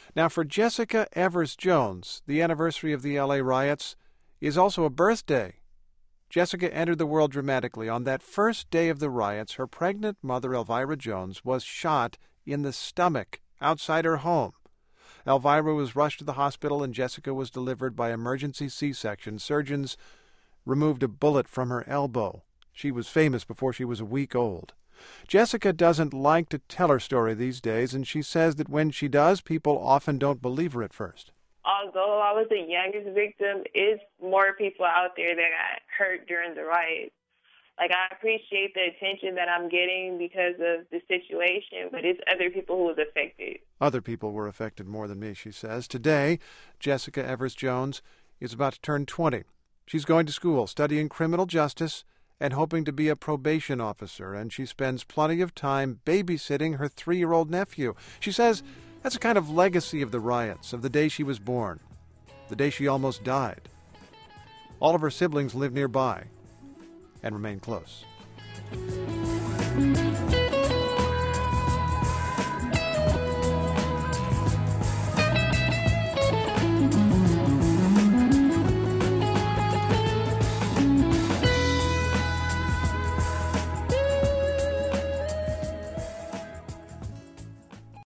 Now, for Jessica Evers Jones, the anniversary of the L.A. riots is also a birthday. Jessica entered the world dramatically. On that first day of the riots, her pregnant mother, Elvira Jones, was shot in the stomach outside her home. Elvira was rushed to the hospital, and Jessica was delivered by emergency C-section. Surgeons removed a bullet from her elbow. She was famous before she was a week old. Jessica doesn't like to tell her story these days, and she says that when she does, people often don't believe her at first. Although I was the youngest victim, it's more people out there that got hurt during the riots. Like, I appreciate the attention that I'm getting because of the situation, but it's other people who was affected. Other people were affected more than me, she says. Today, Jessica Evers Jones is about to turn 20. She's going to school, studying criminal justice and hoping to be a probation officer, and she spends plenty of time babysitting her 3-year-old nephew. She says that's a kind of legacy of the riots, of the day she was born, the day she almost died. All of her siblings live nearby and remain close.